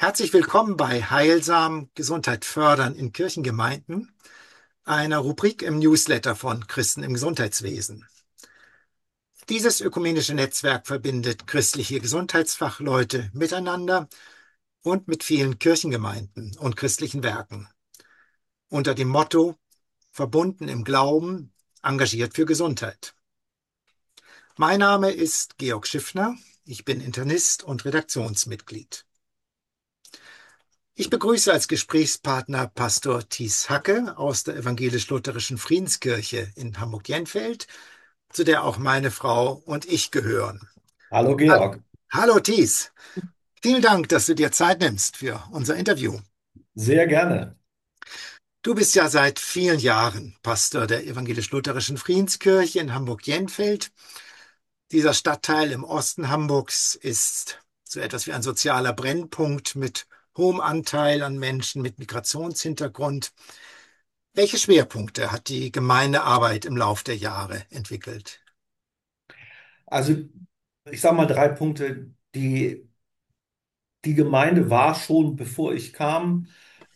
Herzlich willkommen bei Heilsam Gesundheit fördern in Kirchengemeinden, einer Rubrik im Newsletter von Christen im Gesundheitswesen. Dieses ökumenische Netzwerk verbindet christliche Gesundheitsfachleute miteinander und mit vielen Kirchengemeinden und christlichen Werken unter dem Motto Verbunden im Glauben, engagiert für Gesundheit. Mein Name ist Georg Schiffner, ich bin Internist und Redaktionsmitglied. Ich begrüße als Gesprächspartner Pastor Thies Hacke aus der Evangelisch-Lutherischen Friedenskirche in Hamburg-Jenfeld, zu der auch meine Frau und ich gehören. Hallo Ha- Georg, Hallo Thies, vielen Dank, dass du dir Zeit nimmst für unser Interview. sehr gerne. Du bist ja seit vielen Jahren Pastor der Evangelisch-Lutherischen Friedenskirche in Hamburg-Jenfeld. Dieser Stadtteil im Osten Hamburgs ist so etwas wie ein sozialer Brennpunkt mit hohem Anteil an Menschen mit Migrationshintergrund. Welche Schwerpunkte hat die Gemeindearbeit im Lauf der Jahre entwickelt? Also ich sage mal drei Punkte. Die Gemeinde war schon, bevor ich kam,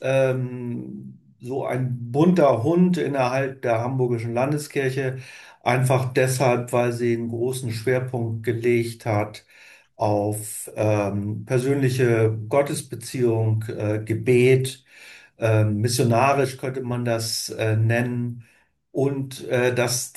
so ein bunter Hund innerhalb der Hamburgischen Landeskirche. Einfach deshalb, weil sie einen großen Schwerpunkt gelegt hat auf persönliche Gottesbeziehung, Gebet, missionarisch könnte man das nennen. Und dass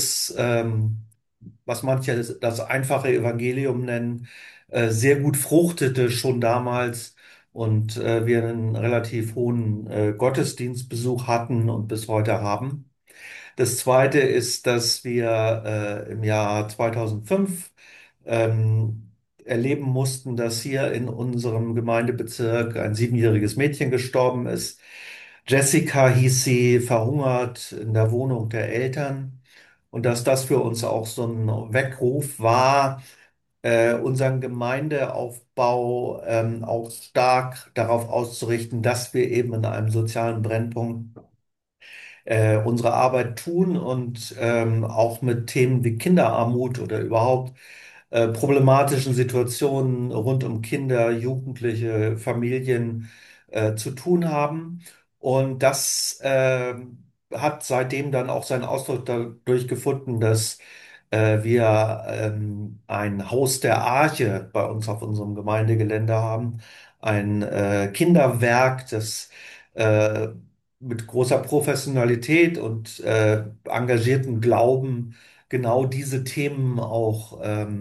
was manche das einfache Evangelium nennen, sehr gut fruchtete schon damals und wir einen relativ hohen Gottesdienstbesuch hatten und bis heute haben. Das Zweite ist, dass wir im Jahr 2005 ähm, erleben mussten, dass hier in unserem Gemeindebezirk ein siebenjähriges Mädchen gestorben ist. Jessica hieß sie, verhungert in der Wohnung der Eltern. Und dass das für uns auch so ein Weckruf war, unseren Gemeindeaufbau auch stark darauf auszurichten, dass wir eben in einem sozialen Brennpunkt unsere Arbeit tun und auch mit Themen wie Kinderarmut oder überhaupt problematischen Situationen rund um Kinder, Jugendliche, Familien zu tun haben. Und das hat seitdem dann auch seinen Ausdruck dadurch gefunden, dass wir ein Haus der Arche bei uns auf unserem Gemeindegelände haben, ein Kinderwerk, das äh, mit großer Professionalität und engagiertem Glauben genau diese Themen auch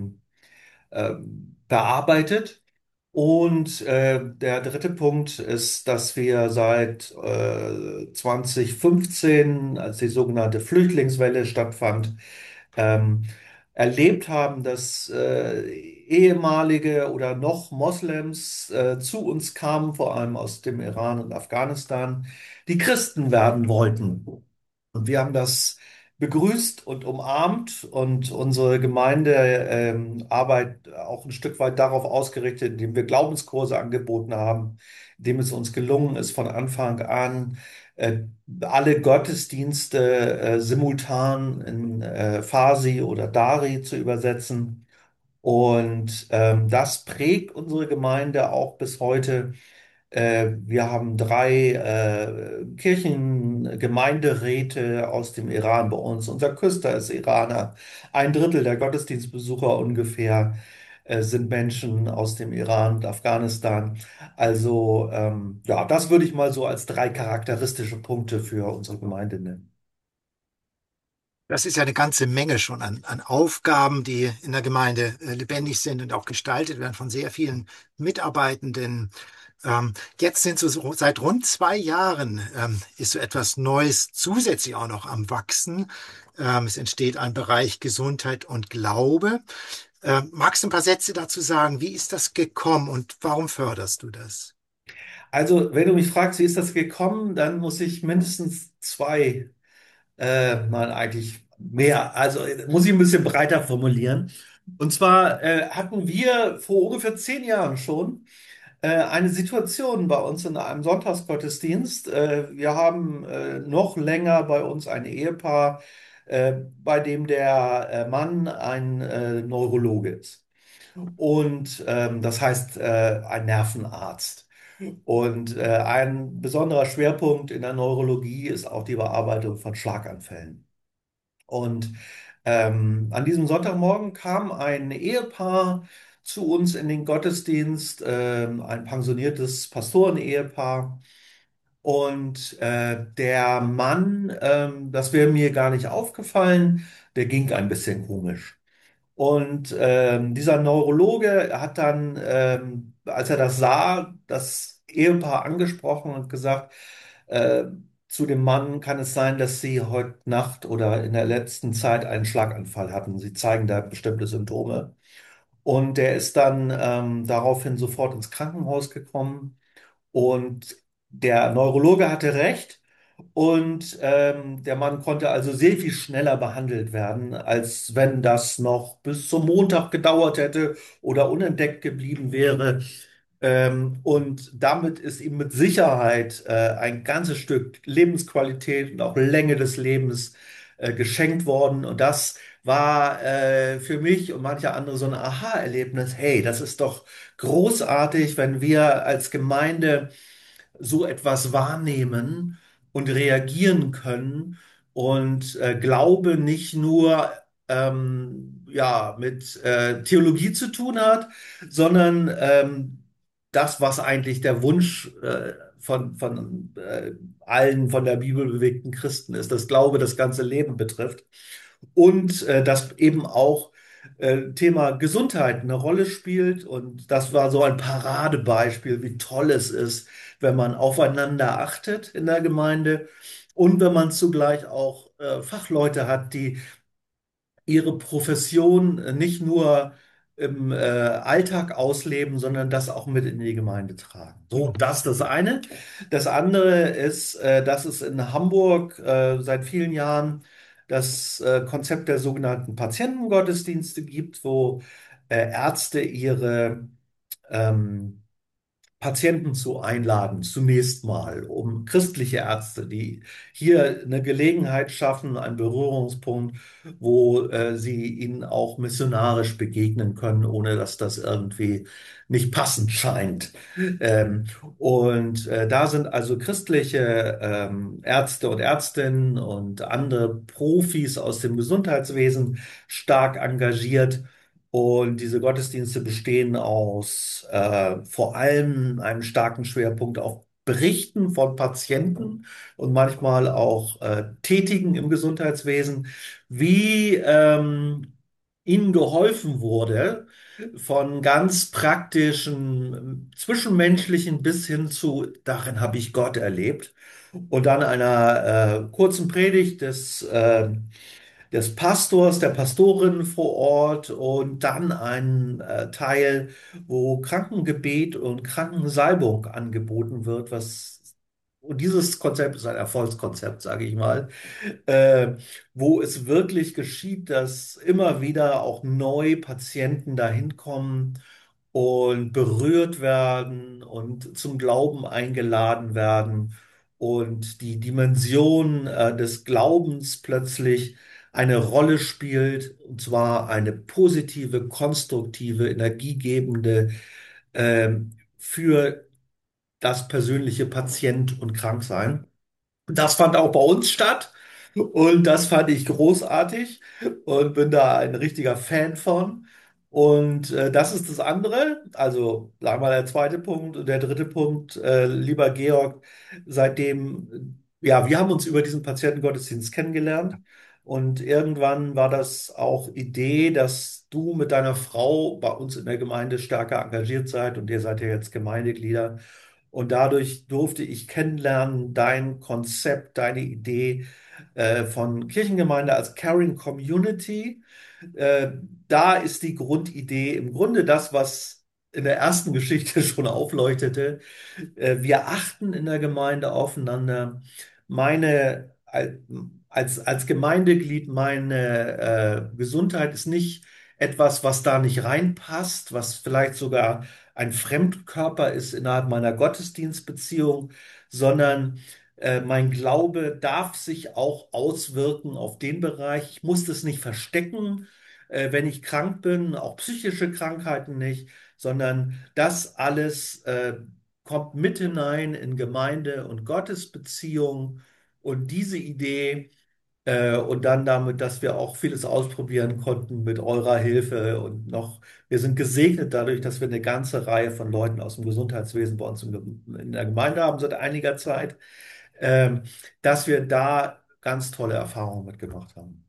bearbeitet. Und der dritte Punkt ist, dass wir seit 2015, als die sogenannte Flüchtlingswelle stattfand, ähm, erlebt haben, dass ehemalige oder noch Moslems zu uns kamen, vor allem aus dem Iran und Afghanistan, die Christen werden wollten. Und wir haben das begrüßt und umarmt und unsere Gemeinde Arbeit auch ein Stück weit darauf ausgerichtet, indem wir Glaubenskurse angeboten haben, indem es uns gelungen ist, von Anfang an äh, alle Gottesdienste simultan in Farsi oder Dari zu übersetzen. Und das prägt unsere Gemeinde auch bis heute. Wir haben drei Kirchengemeinderäte aus dem Iran bei uns. Unser Küster ist Iraner. Ein Drittel der Gottesdienstbesucher ungefähr sind Menschen aus dem Iran und Afghanistan. Also ja, das würde ich mal so als drei charakteristische Punkte für unsere Gemeinde nennen. Das ist ja eine ganze Menge schon an Aufgaben, die in der Gemeinde lebendig sind und auch gestaltet werden von sehr vielen Mitarbeitenden. Jetzt sind so seit rund 2 Jahren ist so etwas Neues zusätzlich auch noch am Wachsen. Es entsteht ein Bereich Gesundheit und Glaube. Magst du ein paar Sätze dazu sagen? Wie ist das gekommen und warum förderst du das? Also, wenn du mich fragst, wie ist das gekommen, dann muss ich mindestens zwei mal eigentlich mehr. Also muss ich ein bisschen breiter formulieren. Und zwar hatten wir vor ungefähr 10 Jahren schon eine Situation bei uns in einem Sonntagsgottesdienst. Wir haben noch länger bei uns ein Ehepaar, bei dem der Mann ein Neurologe ist. Und das heißt ein Nervenarzt. Und ein besonderer Schwerpunkt in der Neurologie ist auch die Bearbeitung von Schlaganfällen. Und an diesem Sonntagmorgen kam ein Ehepaar zu uns in den Gottesdienst, ein pensioniertes Pastoren-Ehepaar. Und der Mann, das wäre mir gar nicht aufgefallen, der ging ein bisschen komisch. Und dieser Neurologe hat dann, als er das sah, das Ehepaar angesprochen und gesagt, äh, zu dem Mann: Kann es sein, dass Sie heute Nacht oder in der letzten Zeit einen Schlaganfall hatten? Sie zeigen da bestimmte Symptome. Und der ist dann daraufhin sofort ins Krankenhaus gekommen. Und der Neurologe hatte recht. Und der Mann konnte also sehr viel schneller behandelt werden, als wenn das noch bis zum Montag gedauert hätte oder unentdeckt geblieben wäre. Und damit ist ihm mit Sicherheit ein ganzes Stück Lebensqualität und auch Länge des Lebens geschenkt worden. Und das war für mich und manche andere so ein Aha-Erlebnis. Hey, das ist doch großartig, wenn wir als Gemeinde so etwas wahrnehmen und reagieren können und Glaube nicht nur ja, mit Theologie zu tun hat, sondern das, was eigentlich der Wunsch von allen von der Bibel bewegten Christen ist, dass Glaube das ganze Leben betrifft und dass eben auch Thema Gesundheit eine Rolle spielt. Und das war so ein Paradebeispiel, wie toll es ist, wenn man aufeinander achtet in der Gemeinde und wenn man zugleich auch Fachleute hat, die ihre Profession nicht nur im Alltag ausleben, sondern das auch mit in die Gemeinde tragen. So, das ist das eine. Das andere ist, dass es in Hamburg seit vielen Jahren das Konzept der sogenannten Patientengottesdienste gibt, wo Ärzte ihre ähm, Patienten zu einladen, zunächst mal, um christliche Ärzte, die hier eine Gelegenheit schaffen, einen Berührungspunkt, wo sie ihnen auch missionarisch begegnen können, ohne dass das irgendwie nicht passend scheint. Ähm, und da sind also christliche Ärzte und Ärztinnen und andere Profis aus dem Gesundheitswesen stark engagiert. Und diese Gottesdienste bestehen aus vor allem einem starken Schwerpunkt auf Berichten von Patienten und manchmal auch Tätigen im Gesundheitswesen, wie ihnen geholfen wurde, von ganz praktischen, zwischenmenschlichen bis hin zu, darin habe ich Gott erlebt. Und dann einer kurzen Predigt des Pastors, der Pastorin vor Ort und dann ein Teil, wo Krankengebet und Krankensalbung angeboten wird, und dieses Konzept ist ein Erfolgskonzept, sage ich mal, äh, wo es wirklich geschieht, dass immer wieder auch neu Patienten dahin kommen und berührt werden und zum Glauben eingeladen werden und die Dimension des Glaubens plötzlich eine Rolle spielt, und zwar eine positive, konstruktive, energiegebende für das persönliche Patient und Kranksein. Das fand auch bei uns statt und das fand ich großartig und bin da ein richtiger Fan von. Und das ist das andere. Also, sagen wir mal der zweite Punkt. Und der dritte Punkt, lieber Georg, seitdem, ja, wir haben uns über diesen Patientengottesdienst kennengelernt und irgendwann war das auch Idee, dass du mit deiner Frau bei uns in der Gemeinde stärker engagiert seid und ihr seid ja jetzt Gemeindeglieder. Und dadurch durfte ich kennenlernen, dein Konzept, deine Idee von Kirchengemeinde als Caring Community. Äh, Da ist die Grundidee im Grunde das, was in der ersten Geschichte schon aufleuchtete. Wir achten in der Gemeinde aufeinander. Meine, als Gemeindeglied, meine Gesundheit ist nicht etwas, was da nicht reinpasst, was vielleicht sogar ein Fremdkörper ist innerhalb meiner Gottesdienstbeziehung, sondern mein Glaube darf sich auch auswirken auf den Bereich. Ich muss das nicht verstecken, wenn ich krank bin, auch psychische Krankheiten nicht, sondern das alles kommt mit hinein in Gemeinde und Gottesbeziehung und diese Idee und dann damit, dass wir auch vieles ausprobieren konnten mit eurer Hilfe und noch, wir sind gesegnet dadurch, dass wir eine ganze Reihe von Leuten aus dem Gesundheitswesen bei uns in der Gemeinde haben seit einiger Zeit, ähm, dass wir da ganz tolle Erfahrungen mitgemacht haben.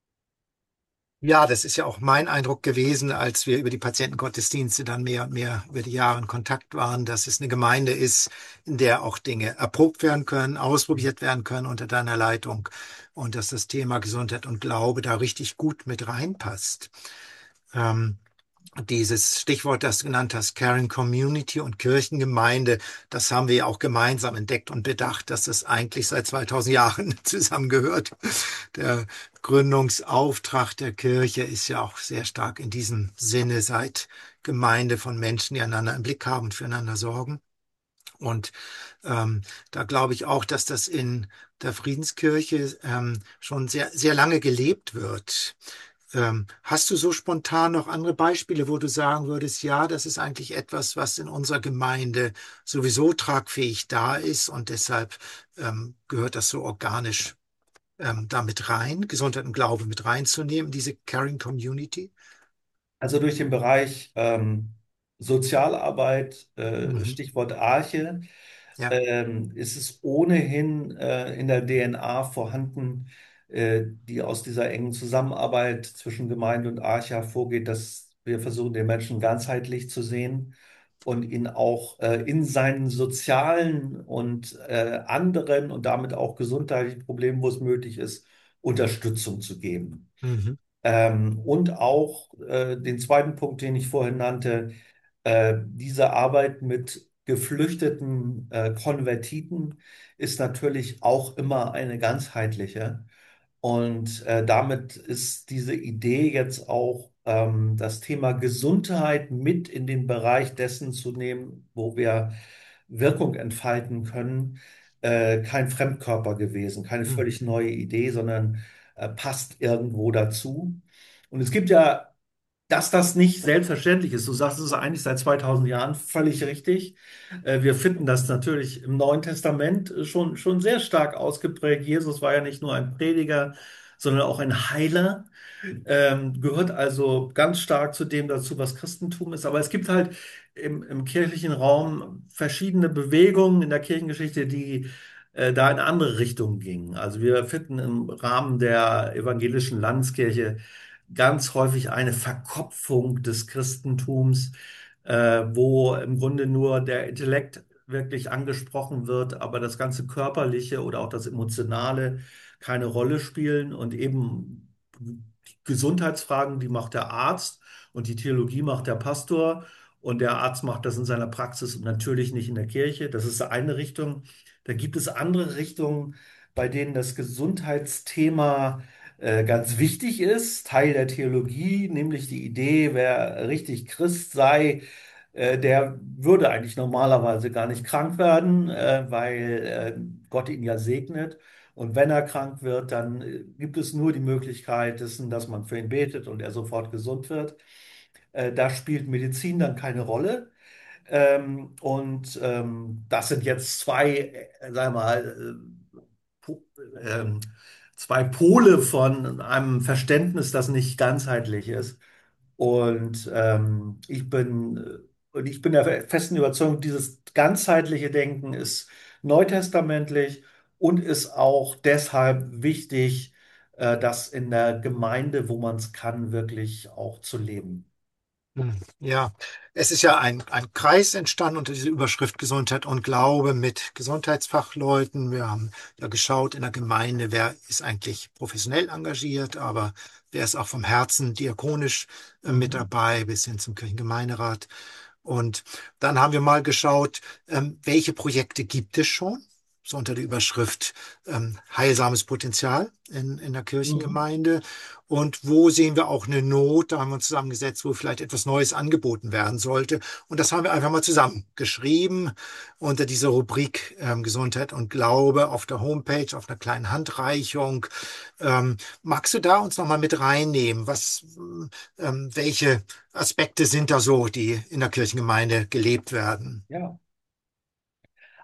Ja, das ist ja auch mein Eindruck gewesen, als wir über die Patientengottesdienste dann mehr und mehr über die Jahre in Kontakt waren, dass es eine Gemeinde ist, in der auch Dinge erprobt werden können, ausprobiert werden können unter deiner Leitung und dass das Thema Gesundheit und Glaube da richtig gut mit reinpasst. Ähm, Dieses Stichwort, das du genannt hast, Caring Community und Kirchengemeinde, das haben wir ja auch gemeinsam entdeckt und bedacht, dass das eigentlich seit 2000 Jahren zusammengehört. Der Gründungsauftrag der Kirche ist ja auch sehr stark in diesem Sinne, seit Gemeinde von Menschen, die einander im Blick haben und füreinander sorgen. Und ähm, da glaube ich auch, dass das in der Friedenskirche schon sehr, sehr lange gelebt wird. Hast du so spontan noch andere Beispiele, wo du sagen würdest, ja, das ist eigentlich etwas, was in unserer Gemeinde sowieso tragfähig da ist und deshalb gehört das so organisch damit rein, Gesundheit und Glaube mit reinzunehmen, diese Caring Community? Also durch den Bereich Sozialarbeit, Mhm. Stichwort Arche, Ja. ist es ohnehin in der DNA vorhanden, die aus dieser engen Zusammenarbeit zwischen Gemeinde und Arche hervorgeht, dass wir versuchen, den Menschen ganzheitlich zu sehen und ihn auch in seinen sozialen und anderen und damit auch gesundheitlichen Problemen, wo es möglich ist, Unterstützung zu geben. Mhm. Und auch den zweiten Punkt, den ich vorhin nannte, diese Arbeit mit geflüchteten Konvertiten ist natürlich auch immer eine ganzheitliche. Und damit ist diese Idee jetzt auch, das Thema Gesundheit mit in den Bereich dessen zu nehmen, wo wir Wirkung entfalten können, kein Fremdkörper gewesen, keine Mhm. völlig neue Idee, sondern passt irgendwo dazu. Und es gibt ja, dass das nicht selbstverständlich ist. Du sagst es eigentlich seit 2000 Jahren völlig richtig. Wir finden das natürlich im Neuen Testament schon sehr stark ausgeprägt. Jesus war ja nicht nur ein Prediger, sondern auch ein Heiler, gehört also ganz stark zu dem dazu, was Christentum ist. Aber es gibt halt im kirchlichen Raum verschiedene Bewegungen in der Kirchengeschichte, die da in andere Richtungen gingen. Also wir finden im Rahmen der evangelischen Landeskirche ganz häufig eine Verkopfung des Christentums, wo im Grunde nur der Intellekt wirklich angesprochen wird, aber das ganze Körperliche oder auch das Emotionale keine Rolle spielen und eben Gesundheitsfragen, die macht der Arzt und die Theologie macht der Pastor und der Arzt macht das in seiner Praxis und natürlich nicht in der Kirche. Das ist eine Richtung. Da gibt es andere Richtungen, bei denen das Gesundheitsthema ganz wichtig ist, Teil der Theologie, nämlich die Idee, wer richtig Christ sei, der würde eigentlich normalerweise gar nicht krank werden, weil Gott ihn ja segnet. Und wenn er krank wird, dann gibt es nur die Möglichkeit dessen, dass man für ihn betet und er sofort gesund wird. Da spielt Medizin dann keine Rolle. Das sind jetzt zwei, sagen wir mal, po zwei Pole von einem Verständnis, das nicht ganzheitlich ist. Und ich bin der festen Überzeugung, dieses ganzheitliche Denken ist neutestamentlich und ist auch deshalb wichtig, das in der Gemeinde, wo man es kann, wirklich auch zu leben. Ja, es ist ja ein Kreis entstanden unter dieser Überschrift Gesundheit und Glaube mit Gesundheitsfachleuten. Wir haben ja geschaut in der Gemeinde, wer ist eigentlich professionell engagiert, aber wer ist auch vom Herzen diakonisch mit Mhm. dabei, bis hin zum Kirchengemeinderat. Und dann haben wir mal geschaut, welche Projekte gibt es schon? So unter der Überschrift heilsames Potenzial in der Mhm. Kirchengemeinde. Und wo sehen wir auch eine Not? Da haben wir uns zusammengesetzt, wo vielleicht etwas Neues angeboten werden sollte. Und das haben wir einfach mal zusammengeschrieben unter dieser Rubrik Gesundheit und Glaube auf der Homepage, auf einer kleinen Handreichung. Magst du da uns nochmal mit reinnehmen? Welche Aspekte sind da so, die in der Kirchengemeinde gelebt werden? Ja.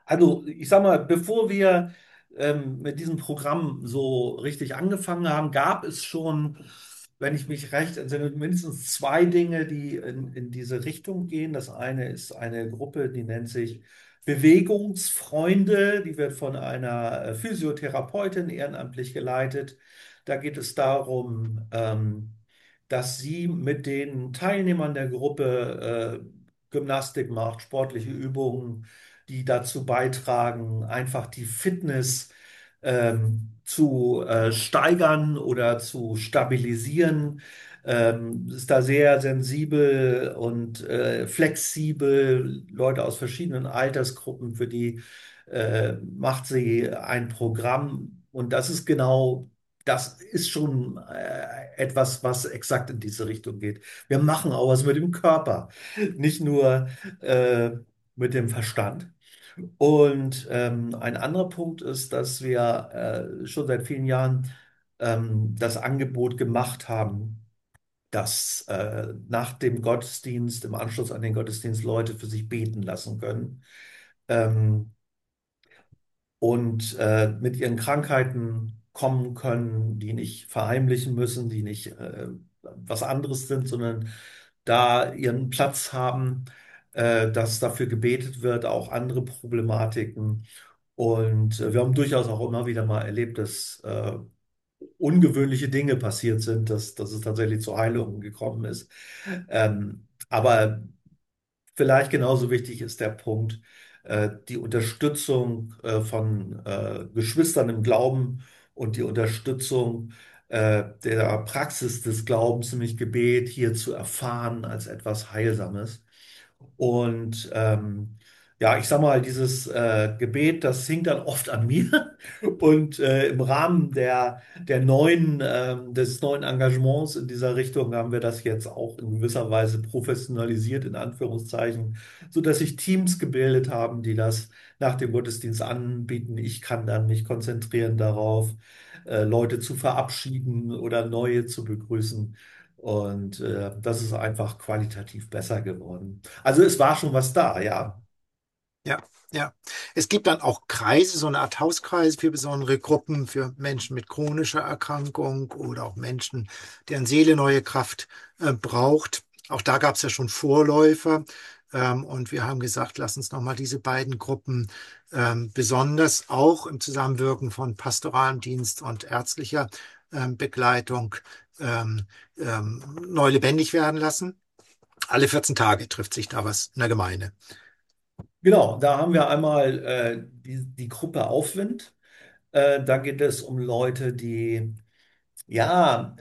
Also, ich sag mal, bevor wir mit diesem Programm so richtig angefangen haben, gab es schon, wenn ich mich recht entsinne, mindestens zwei Dinge, die in diese Richtung gehen. Das eine ist eine Gruppe, die nennt sich Bewegungsfreunde, die wird von einer Physiotherapeutin ehrenamtlich geleitet. Da geht es darum, dass sie mit den Teilnehmern der Gruppe Gymnastik macht, sportliche Übungen, die dazu beitragen, einfach die Fitness zu steigern oder zu stabilisieren. Ist da sehr sensibel und flexibel. Leute aus verschiedenen Altersgruppen, für die macht sie ein Programm. Und das ist genau, das ist schon etwas, was exakt in diese Richtung geht. Wir machen auch was mit dem Körper, nicht nur äh, mit dem Verstand. Und ein anderer Punkt ist, dass wir schon seit vielen Jahren das Angebot gemacht haben, dass nach dem Gottesdienst, im Anschluss an den Gottesdienst, Leute für sich beten lassen können. Ähm, und mit ihren Krankheiten kommen können, die nicht verheimlichen müssen, die nicht was anderes sind, sondern da ihren Platz haben, dass dafür gebetet wird, auch andere Problematiken. Und wir haben durchaus auch immer wieder mal erlebt, dass ungewöhnliche Dinge passiert sind, dass es tatsächlich zu Heilungen gekommen ist. Aber vielleicht genauso wichtig ist der Punkt, die Unterstützung von Geschwistern im Glauben und die Unterstützung der Praxis des Glaubens, nämlich Gebet, hier zu erfahren als etwas Heilsames. Und ja, ich sag mal, dieses Gebet, das hing dann oft an mir. Und im Rahmen des neuen Engagements in dieser Richtung haben wir das jetzt auch in gewisser Weise professionalisiert, in Anführungszeichen, so dass sich Teams gebildet haben, die das nach dem Gottesdienst anbieten. Ich kann dann mich konzentrieren darauf, Leute zu verabschieden oder neue zu begrüßen. Und das ist einfach qualitativ besser geworden. Also es war schon was da, ja. Ja, ja. Es gibt dann auch Kreise, so eine Art Hauskreise für besondere Gruppen, für Menschen mit chronischer Erkrankung oder auch Menschen, deren Seele neue Kraft braucht. Auch da gab es ja schon Vorläufer. Und wir haben gesagt, lass uns nochmal diese beiden Gruppen besonders auch im Zusammenwirken von pastoralem Dienst und ärztlicher Begleitung ähm, neu lebendig werden lassen. Alle 14 Tage trifft sich da was in der Gemeinde. Genau, da haben wir einmal die Gruppe Aufwind. Da geht es um Leute, die ja,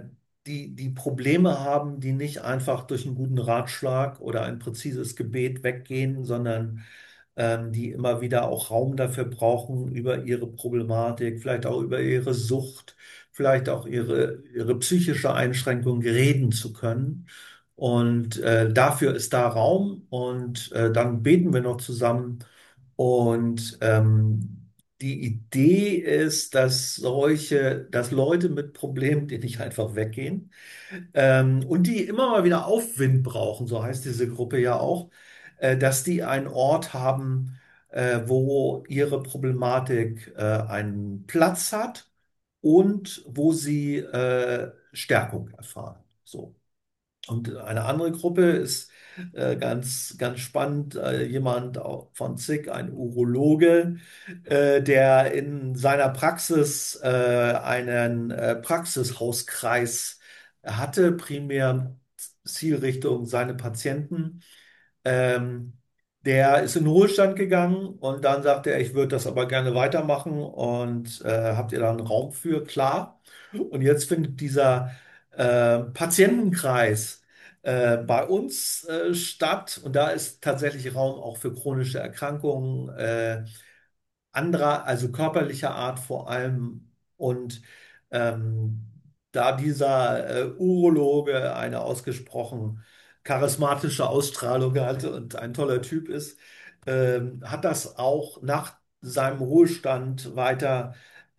die Probleme haben, die nicht einfach durch einen guten Ratschlag oder ein präzises Gebet weggehen, sondern die immer wieder auch Raum dafür brauchen, über ihre Problematik, vielleicht auch über ihre Sucht, vielleicht auch ihre psychische Einschränkung reden zu können. Und dafür ist da Raum und dann beten wir noch zusammen. Und die Idee ist, dass Leute mit Problemen, die nicht einfach weggehen, und die immer mal wieder Aufwind brauchen, so heißt diese Gruppe ja auch, dass die einen Ort haben, wo ihre Problematik einen Platz hat und wo sie Stärkung erfahren. So. Und eine andere Gruppe ist ganz spannend, jemand von ZIG, ein Urologe, der in seiner Praxis einen Praxishauskreis hatte, primär Zielrichtung seine Patienten. Ähm, Der ist in den Ruhestand gegangen und dann sagte er, ich würde das aber gerne weitermachen und habt ihr da einen Raum für? Klar. Und jetzt findet dieser Patientenkreis bei uns statt und da ist tatsächlich Raum auch für chronische Erkrankungen anderer, also körperlicher Art vor allem. Und ähm, da dieser Urologe eine ausgesprochen charismatische Ausstrahlung hat und ein toller Typ ist, hat das auch nach seinem Ruhestand weiter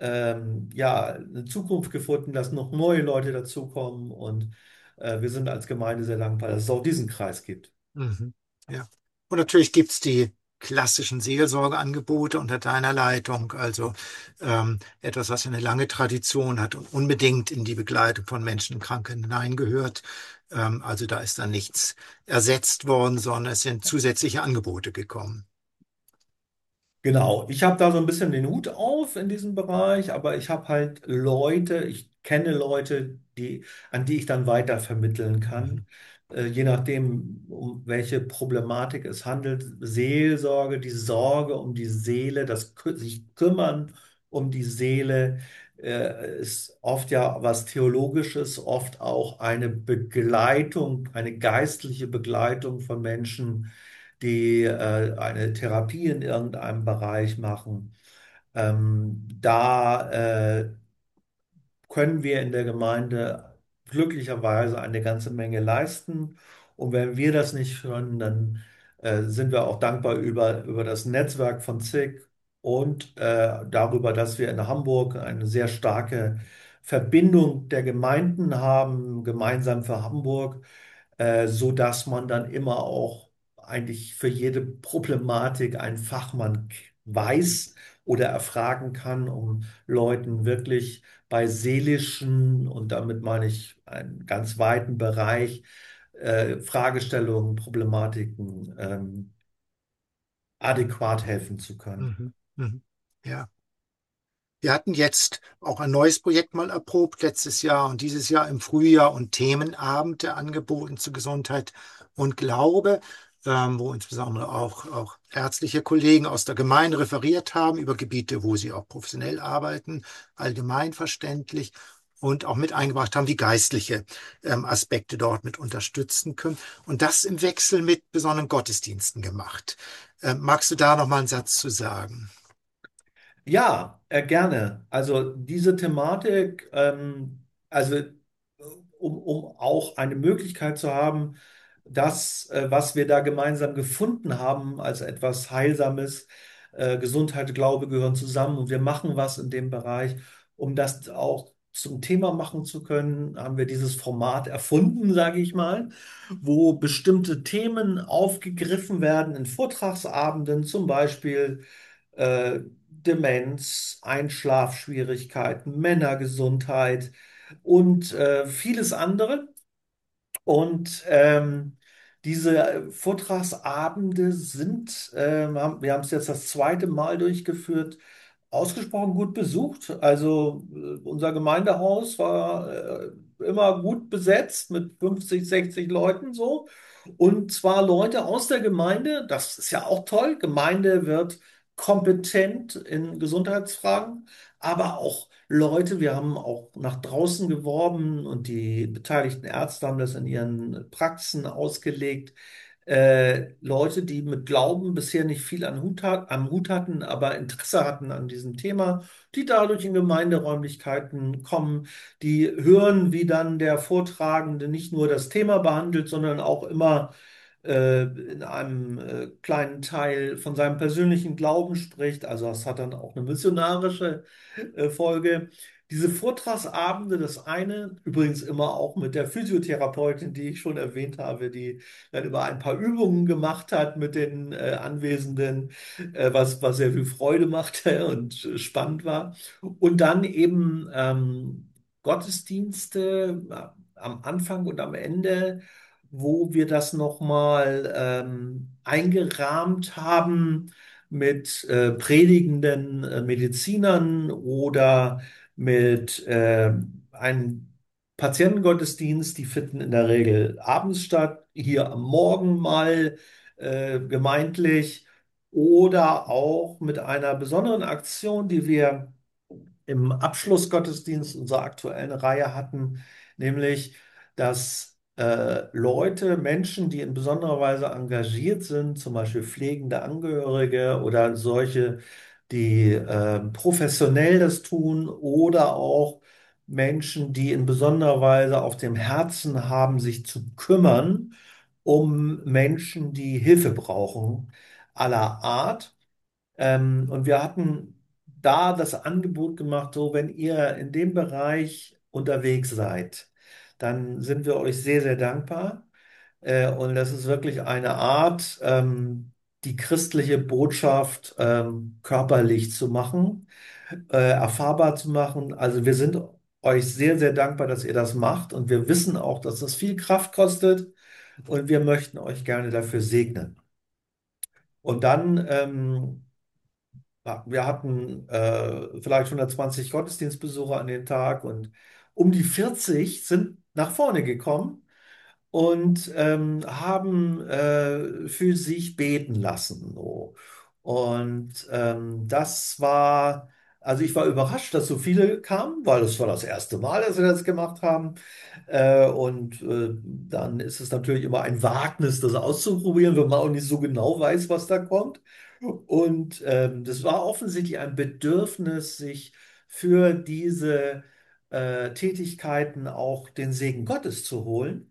ja, eine Zukunft gefunden, dass noch neue Leute dazukommen und wir sind als Gemeinde sehr dankbar, dass es auch diesen Kreis gibt. Mhm. Ja. Und natürlich gibt's die klassischen Seelsorgeangebote unter deiner Leitung, also etwas, was eine lange Tradition hat und unbedingt in die Begleitung von Menschen in Krankheiten hineingehört. Also da ist dann nichts ersetzt worden, sondern es sind zusätzliche Angebote gekommen. Genau, ich habe da so ein bisschen den Hut auf in diesem Bereich, aber ich habe halt Leute, ich kenne Leute, an die ich dann weiter vermitteln Mhm. kann, je nachdem, um welche Problematik es handelt. Seelsorge, die Sorge um die Seele, sich kümmern um die Seele, ist oft ja was Theologisches, oft auch eine Begleitung, eine geistliche Begleitung von Menschen, die eine Therapie in irgendeinem Bereich machen. Da können wir in der Gemeinde glücklicherweise eine ganze Menge leisten. Und wenn wir das nicht können, dann sind wir auch dankbar über das Netzwerk von ZIG und darüber, dass wir in Hamburg eine sehr starke Verbindung der Gemeinden haben, gemeinsam für Hamburg, so dass man dann immer auch eigentlich für jede Problematik einen Fachmann weiß oder erfragen kann, um Leuten wirklich bei seelischen, und damit meine ich einen ganz weiten Bereich, Fragestellungen, Problematiken adäquat helfen zu können. Mhm. Mhm. Ja. Wir hatten jetzt auch ein neues Projekt mal erprobt, letztes Jahr und dieses Jahr im Frühjahr und Themenabende angeboten zu Gesundheit und Glaube, wo insbesondere auch ärztliche Kollegen aus der Gemeinde referiert haben über Gebiete, wo sie auch professionell arbeiten, allgemeinverständlich und auch mit eingebracht haben, wie geistliche Aspekte dort mit unterstützen können. Und das im Wechsel mit besonderen Gottesdiensten gemacht. Magst du da noch mal einen Satz zu sagen? Ja, gerne. Also diese Thematik, um auch eine Möglichkeit zu haben, das, was wir da gemeinsam gefunden haben, als etwas Heilsames, Gesundheit, Glaube gehören zusammen und wir machen was in dem Bereich, um das auch zum Thema machen zu können, haben wir dieses Format erfunden, sage ich mal, wo bestimmte Themen aufgegriffen werden in Vortragsabenden, zum Beispiel Demenz, Einschlafschwierigkeiten, Männergesundheit und vieles andere. Und diese Vortragsabende wir haben es jetzt das zweite Mal durchgeführt, ausgesprochen gut besucht. Also unser Gemeindehaus war immer gut besetzt mit 50, 60 Leuten so. Und zwar Leute aus der Gemeinde, das ist ja auch toll. Gemeinde wird kompetent in Gesundheitsfragen, aber auch Leute, wir haben auch nach draußen geworben und die beteiligten Ärzte haben das in ihren Praxen ausgelegt. Leute, die mit Glauben bisher nicht viel am Hut hatten, aber Interesse hatten an diesem Thema, die dadurch in Gemeinderäumlichkeiten kommen, die hören, wie dann der Vortragende nicht nur das Thema behandelt, sondern auch immer in einem kleinen Teil von seinem persönlichen Glauben spricht. Also das hat dann auch eine missionarische Folge. Diese Vortragsabende, das eine, übrigens immer auch mit der Physiotherapeutin, die ich schon erwähnt habe, die dann über ein paar Übungen gemacht hat mit den Anwesenden, was sehr viel Freude machte und spannend war. Und dann eben Gottesdienste am Anfang und am Ende, wo wir das nochmal eingerahmt haben mit predigenden Medizinern oder mit einem Patientengottesdienst. Die finden in der Regel abends statt, hier am Morgen mal gemeindlich oder auch mit einer besonderen Aktion, die wir im Abschlussgottesdienst unserer aktuellen Reihe hatten, nämlich, dass Leute, Menschen, die in besonderer Weise engagiert sind, zum Beispiel pflegende Angehörige oder solche, die professionell das tun oder auch Menschen, die in besonderer Weise auf dem Herzen haben, sich zu kümmern um Menschen, die Hilfe brauchen, aller Art. Und wir hatten da das Angebot gemacht, so wenn ihr in dem Bereich unterwegs seid, dann sind wir euch sehr, sehr dankbar. Und das ist wirklich eine Art. die christliche Botschaft körperlich zu machen, erfahrbar zu machen. Also wir sind euch sehr, sehr dankbar, dass ihr das macht und wir wissen auch, dass das viel Kraft kostet und wir möchten euch gerne dafür segnen. Und dann, ja, wir hatten vielleicht 120 Gottesdienstbesucher an dem Tag und um die 40 sind nach vorne gekommen und haben für sich beten lassen. So. Und das war, also ich war überrascht, dass so viele kamen, weil es war das erste Mal, dass wir das gemacht haben. Dann ist es natürlich immer ein Wagnis, das auszuprobieren, wenn man auch nicht so genau weiß, was da kommt. Und das war offensichtlich ein Bedürfnis, sich für diese Tätigkeiten auch den Segen Gottes zu holen.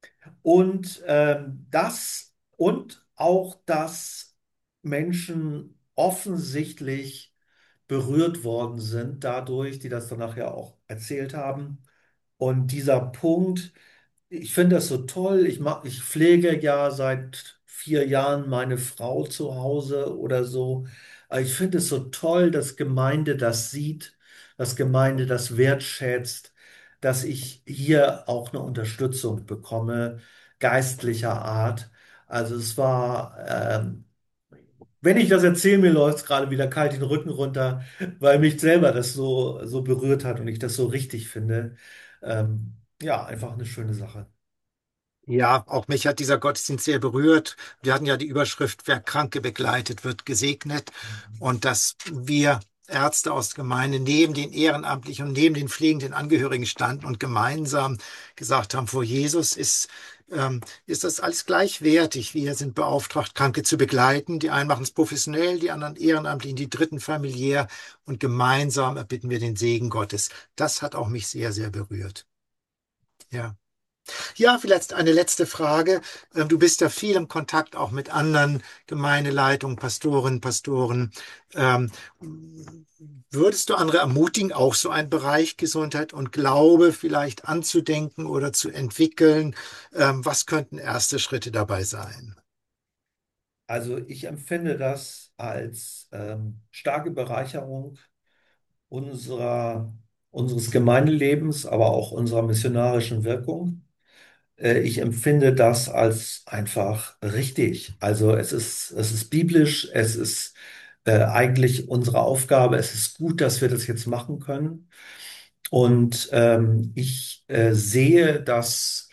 Und auch, dass Menschen offensichtlich berührt worden sind dadurch, die das dann nachher auch erzählt haben. Und dieser Punkt, ich finde das so toll. Ich pflege ja seit 4 Jahren meine Frau zu Hause oder so. Aber ich finde es so toll, dass Gemeinde das sieht, dass Gemeinde das wertschätzt, dass ich hier auch eine Unterstützung bekomme, geistlicher Art. Also es war, wenn ich das erzähle, mir läuft es gerade wieder kalt den Rücken runter, weil mich selber das so berührt hat und ich das so richtig finde. Ja, einfach eine schöne Sache. Ja, auch mich hat dieser Gottesdienst sehr berührt. Wir hatten ja die Überschrift, wer Kranke begleitet, wird gesegnet. Und dass wir Ärzte aus der Gemeinde neben den Ehrenamtlichen und neben den pflegenden Angehörigen standen und gemeinsam gesagt haben, vor Jesus ist das alles gleichwertig. Wir sind beauftragt, Kranke zu begleiten. Die einen machen es professionell, die anderen ehrenamtlich, die dritten familiär. Und gemeinsam erbitten wir den Segen Gottes. Das hat auch mich sehr, sehr berührt. Ja. Ja, vielleicht eine letzte Frage. Du bist ja viel im Kontakt auch mit anderen Gemeindeleitungen, Pastoren, Pastoren. Ähm, Würdest du andere ermutigen, auch so einen Bereich Gesundheit und Glaube vielleicht anzudenken oder zu entwickeln? Was könnten erste Schritte dabei sein? Also ich empfinde das als starke Bereicherung unserer, unseres Gemeindelebens, aber auch unserer missionarischen Wirkung. Ich empfinde das als einfach richtig. Also es ist biblisch, es ist eigentlich unsere Aufgabe. Es ist gut, dass wir das jetzt machen können. Und ich sehe, dass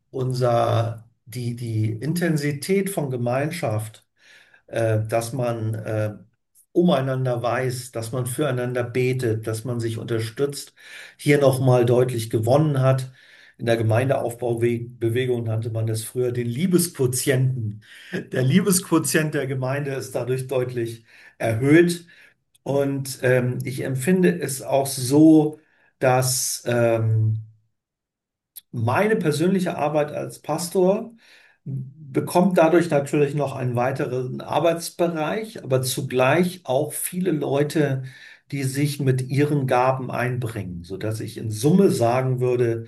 die Intensität von Gemeinschaft, dass man umeinander weiß, dass man füreinander betet, dass man sich unterstützt, hier nochmal deutlich gewonnen hat. In der Gemeindeaufbaubewegung nannte man das früher den Liebesquotienten. Der Liebesquotient der Gemeinde ist dadurch deutlich erhöht. Und ich empfinde es auch so, dass meine persönliche Arbeit als Pastor bekommt dadurch natürlich noch einen weiteren Arbeitsbereich, aber zugleich auch viele Leute, die sich mit ihren Gaben einbringen, sodass ich in Summe sagen würde,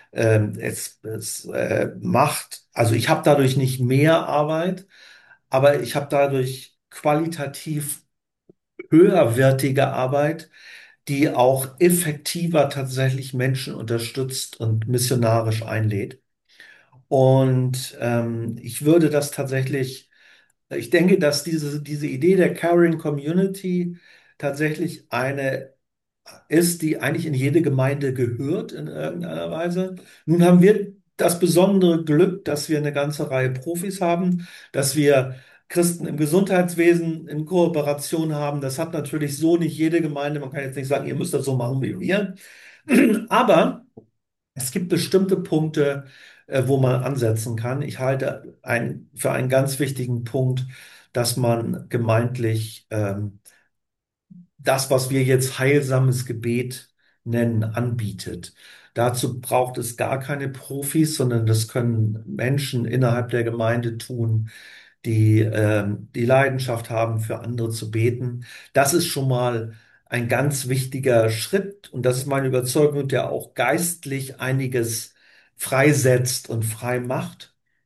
es macht, also ich habe dadurch nicht mehr Arbeit, aber ich habe dadurch qualitativ höherwertige Arbeit, die auch effektiver tatsächlich Menschen unterstützt und missionarisch einlädt. Und ich würde das tatsächlich, ich denke, dass diese Idee der Caring Community tatsächlich eine ist, die eigentlich in jede Gemeinde gehört in irgendeiner Weise. Nun haben wir das besondere Glück, dass wir eine ganze Reihe Profis haben, dass wir Christen im Gesundheitswesen in Kooperation haben. Das hat natürlich so nicht jede Gemeinde. Man kann jetzt nicht sagen, ihr müsst das so machen wie wir. Aber es gibt bestimmte Punkte, wo man ansetzen kann. Ich halte für einen ganz wichtigen Punkt, dass man gemeintlich das, was wir jetzt heilsames Gebet nennen, anbietet. Dazu braucht es gar keine Profis, sondern das können Menschen innerhalb der Gemeinde tun, die die Leidenschaft haben, für andere zu beten. Das ist schon mal ein ganz wichtiger Schritt und das ist meine Überzeugung, der auch geistlich einiges freisetzt und frei macht.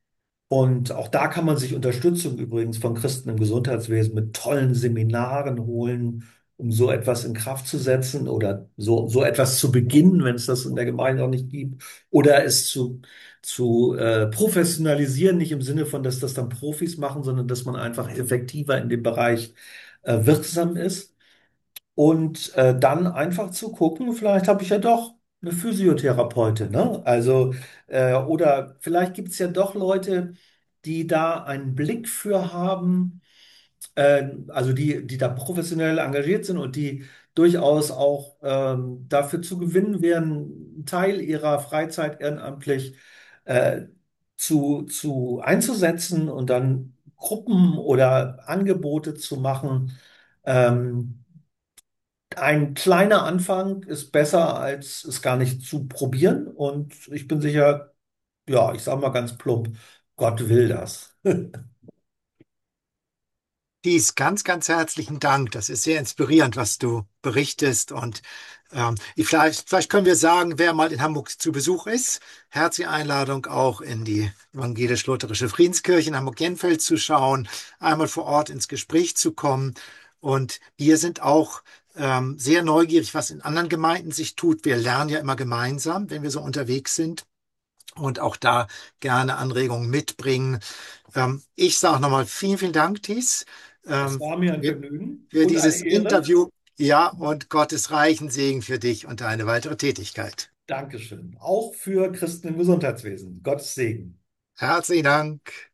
Und auch da kann man sich Unterstützung übrigens von Christen im Gesundheitswesen mit tollen Seminaren holen, um so etwas in Kraft zu setzen oder so etwas zu beginnen, wenn es das in der Gemeinde noch nicht gibt, oder es zu professionalisieren, nicht im Sinne von, dass das dann Profis machen, sondern dass man einfach effektiver in dem Bereich wirksam ist. Und dann einfach zu gucken, vielleicht habe ich ja doch eine Physiotherapeutin, ne? Also, oder vielleicht gibt es ja doch Leute, die da einen Blick für haben, also die da professionell engagiert sind und die durchaus auch dafür zu gewinnen wären, einen Teil ihrer Freizeit ehrenamtlich äh, zu einzusetzen und dann Gruppen oder Angebote zu machen. Ähm, ein kleiner Anfang ist besser, als es gar nicht zu probieren. Und ich bin sicher, ja, ich sage mal ganz plump, Gott will das. Dies, ganz, ganz herzlichen Dank. Das ist sehr inspirierend, was du berichtest. Und vielleicht können wir sagen, wer mal in Hamburg zu Besuch ist, herzliche Einladung auch in die evangelisch-lutherische Friedenskirche in Hamburg-Jenfeld zu schauen, einmal vor Ort ins Gespräch zu kommen. Und wir sind auch sehr neugierig, was in anderen Gemeinden sich tut. Wir lernen ja immer gemeinsam, wenn wir so unterwegs sind. Und auch da gerne Anregungen mitbringen. Ich sage nochmal vielen, vielen Dank, Thies, Es ähm, war mir ein für, Vergnügen für und eine dieses Ehre. Interview. Ja, und Gottes reichen Segen für dich und deine weitere Tätigkeit. Dankeschön. Auch für Christen im Gesundheitswesen. Gottes Segen. Herzlichen Dank.